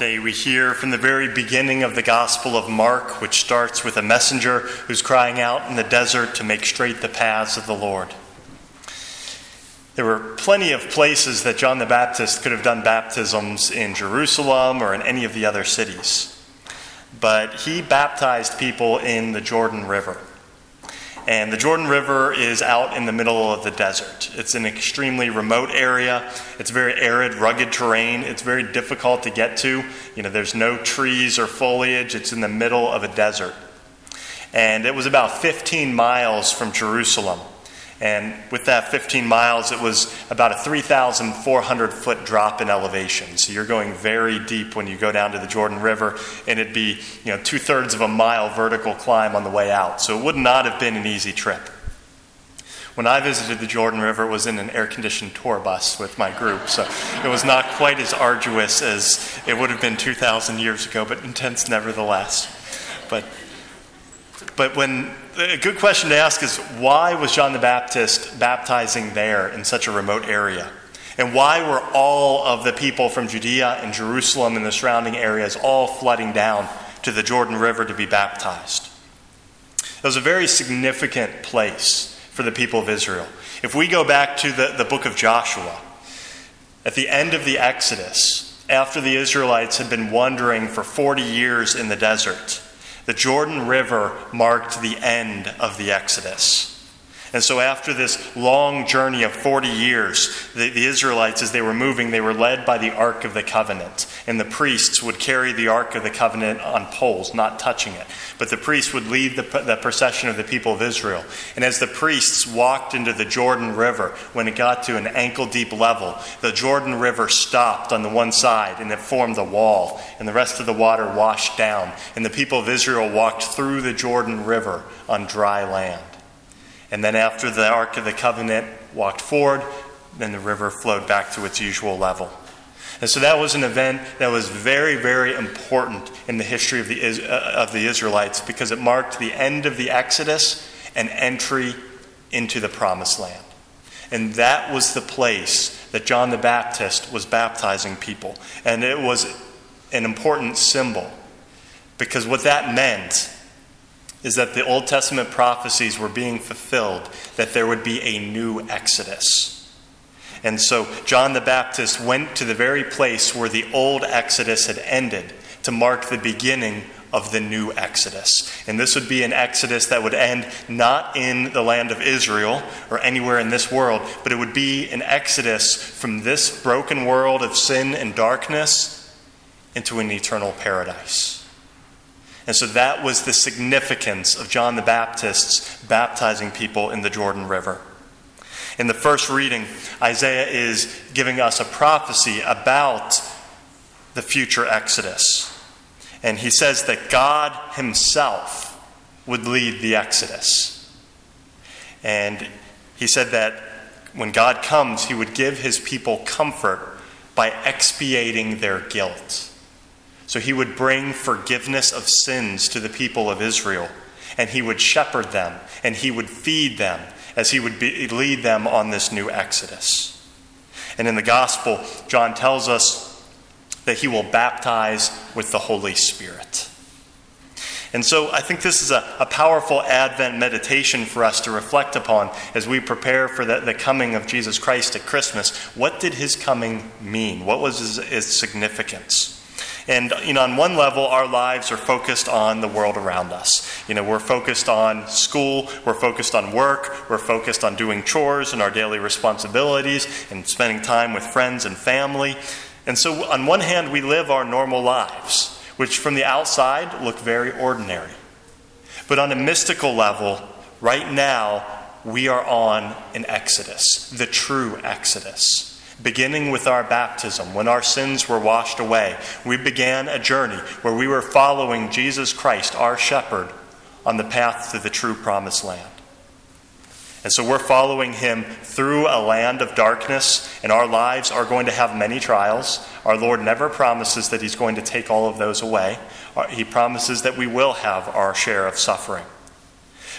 Today we hear from the very beginning of the Gospel of Mark, which starts with a messenger who's crying out in the desert to make straight the paths of the Lord. There were plenty of places that John the Baptist could have done baptisms in Jerusalem or in any of the other cities. But he baptized people in the Jordan River. And the Jordan River is out in the middle of the desert. It's an extremely remote area. It's very arid, rugged terrain. It's very difficult to get to. There's no trees or foliage. It's in the middle of a desert. And it was about 15 miles from Jerusalem. And with that 15 miles, it was about a 3,400-foot drop in elevation. So you're going very deep when you go down to the Jordan River, and it'd be, 2/3 of a mile vertical climb on the way out. So it would not have been an easy trip. When I visited the Jordan River, it was in an air-conditioned tour bus with my group, so it was not quite as arduous as it would have been 2,000 years ago, but intense nevertheless. But a good question to ask is, why was John the Baptist baptizing there in such a remote area? And why were all of the people from Judea and Jerusalem and the surrounding areas all flooding down to the Jordan River to be baptized? It was a very significant place for the people of Israel. If we go back to the book of Joshua, at the end of the Exodus, after the Israelites had been wandering for 40 years in the desert, the Jordan River marked the end of the Exodus. And so after this long journey of 40 years, the Israelites, as they were moving, they were led by the Ark of the Covenant. And the priests would carry the Ark of the Covenant on poles, not touching it. But the priests would lead the procession of the people of Israel. And as the priests walked into the Jordan River, when it got to an ankle-deep level, the Jordan River stopped on the one side, and it formed a wall. And the rest of the water washed down. And the people of Israel walked through the Jordan River on dry land. And then after the Ark of the Covenant walked forward, then the river flowed back to its usual level. And so that was an event that was very, very important in the history of the Israelites, because it marked the end of the Exodus and entry into the Promised Land. And that was the place that John the Baptist was baptizing people. And it was an important symbol, because what that meant is that the Old Testament prophecies were being fulfilled, that there would be a new Exodus. And so John the Baptist went to the very place where the old Exodus had ended to mark the beginning of the new Exodus. And this would be an Exodus that would end not in the land of Israel or anywhere in this world, but it would be an Exodus from this broken world of sin and darkness into an eternal paradise. And so that was the significance of John the Baptist's baptizing people in the Jordan River. In the first reading, Isaiah is giving us a prophecy about the future Exodus. And he says that God himself would lead the Exodus. And he said that when God comes, he would give his people comfort by expiating their guilt. So he would bring forgiveness of sins to the people of Israel, and he would shepherd them, and he would feed them as he would lead them on this new Exodus. And in the gospel, John tells us that he will baptize with the Holy Spirit. And so I think this is a powerful Advent meditation for us to reflect upon as we prepare for the coming of Jesus Christ at Christmas. What did his coming mean? What was his significance? And, on one level, our lives are focused on the world around us. We're focused on school, we're focused on work, we're focused on doing chores and our daily responsibilities and spending time with friends and family. And so, on one hand, we live our normal lives, which from the outside look very ordinary. But on a mystical level, right now, we are on an Exodus, the true Exodus. Beginning with our baptism, when our sins were washed away, we began a journey where we were following Jesus Christ, our shepherd, on the path to the true Promised Land. And so we're following him through a land of darkness, and our lives are going to have many trials. Our Lord never promises that he's going to take all of those away. He promises that we will have our share of suffering.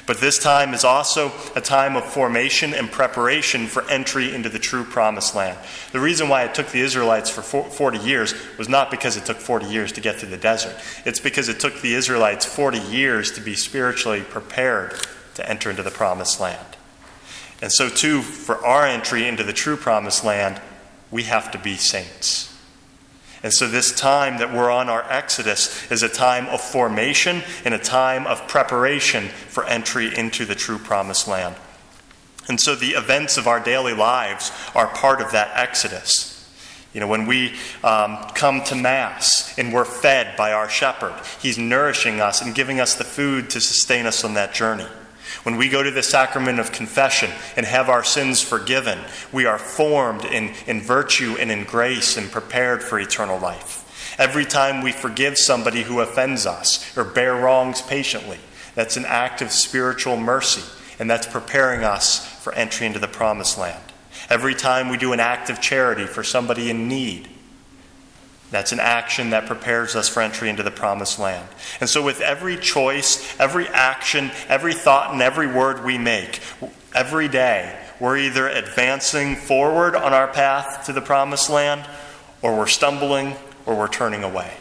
But this time is also a time of formation and preparation for entry into the true promised land. The reason why it took the Israelites for 40 years was not because it took 40 years to get through the desert. It's because it took the Israelites 40 years to be spiritually prepared to enter into the promised land. And so too, for our entry into the true promised land, we have to be saints. And so this time that we're on our Exodus is a time of formation and a time of preparation for entry into the true promised land. And so the events of our daily lives are part of that Exodus. When we come to Mass and we're fed by our shepherd, he's nourishing us and giving us the food to sustain us on that journey. When we go to the sacrament of confession and have our sins forgiven, we are formed in virtue and in grace and prepared for eternal life. Every time we forgive somebody who offends us or bear wrongs patiently, that's an act of spiritual mercy, and that's preparing us for entry into the promised land. Every time we do an act of charity for somebody in need, that's an action that prepares us for entry into the promised land. And so with every choice, every action, every thought, and every word we make, every day, we're either advancing forward on our path to the promised land, or we're stumbling, or we're turning away.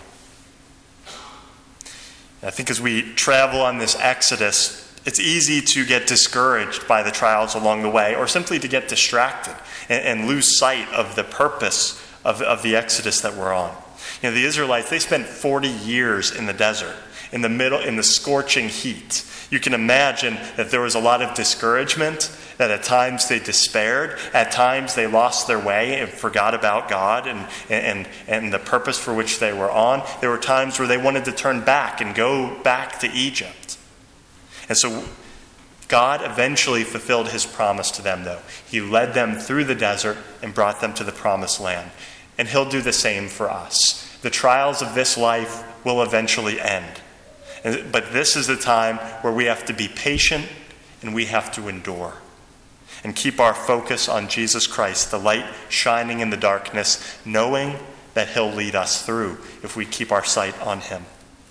And I think as we travel on this Exodus, it's easy to get discouraged by the trials along the way, or simply to get distracted and lose sight of the purpose of the Exodus that we're on. The Israelites, they spent 40 years in the desert, in the scorching heat. You can imagine that there was a lot of discouragement, that at times they despaired, at times they lost their way and forgot about God and the purpose for which they were on. There were times where they wanted to turn back and go back to Egypt. And so God eventually fulfilled his promise to them, though. He led them through the desert and brought them to the promised land. And he'll do the same for us. The trials of this life will eventually end. But this is the time where we have to be patient and we have to endure. And keep our focus on Jesus Christ, the light shining in the darkness, knowing that he'll lead us through if we keep our sight on him.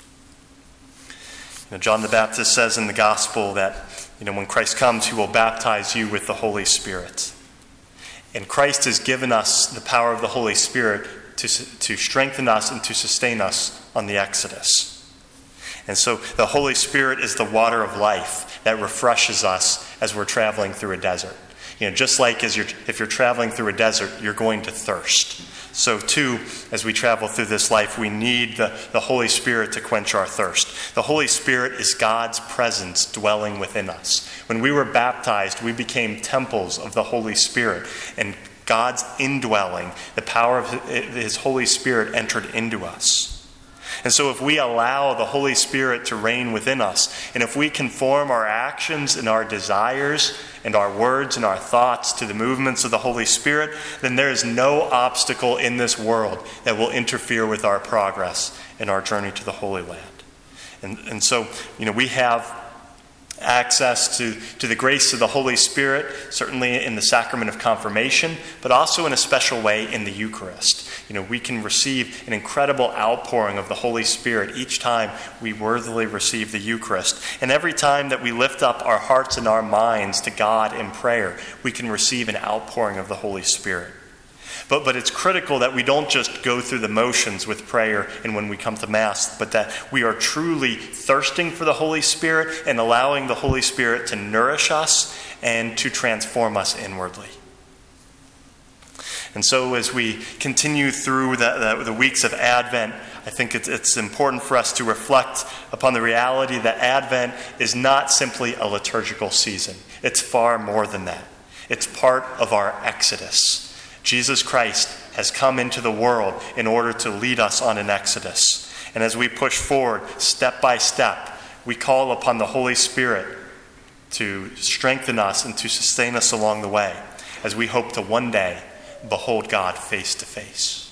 John the Baptist says in the gospel that when Christ comes, he will baptize you with the Holy Spirit. And Christ has given us the power of the Holy Spirit to strengthen us and to sustain us on the Exodus. And so the Holy Spirit is the water of life that refreshes us as we're traveling through a desert. Just like if you're traveling through a desert, you're going to thirst. So too, as we travel through this life, we need the Holy Spirit to quench our thirst. The Holy Spirit is God's presence dwelling within us. When we were baptized, we became temples of the Holy Spirit, and God's indwelling, the power of his Holy Spirit entered into us. And so if we allow the Holy Spirit to reign within us, and if we conform our actions and our desires and our words and our thoughts to the movements of the Holy Spirit, then there is no obstacle in this world that will interfere with our progress in our journey to the Holy Land. And so, we have access to the grace of the Holy Spirit, certainly in the sacrament of confirmation, but also in a special way in the Eucharist. We can receive an incredible outpouring of the Holy Spirit each time we worthily receive the Eucharist. And every time that we lift up our hearts and our minds to God in prayer, we can receive an outpouring of the Holy Spirit. But it's critical that we don't just go through the motions with prayer and when we come to Mass, but that we are truly thirsting for the Holy Spirit and allowing the Holy Spirit to nourish us and to transform us inwardly. And so as we continue through the weeks of Advent, I think it's important for us to reflect upon the reality that Advent is not simply a liturgical season. It's far more than that. It's part of our Exodus. Jesus Christ has come into the world in order to lead us on an Exodus. And as we push forward step by step, we call upon the Holy Spirit to strengthen us and to sustain us along the way as we hope to one day behold God face to face.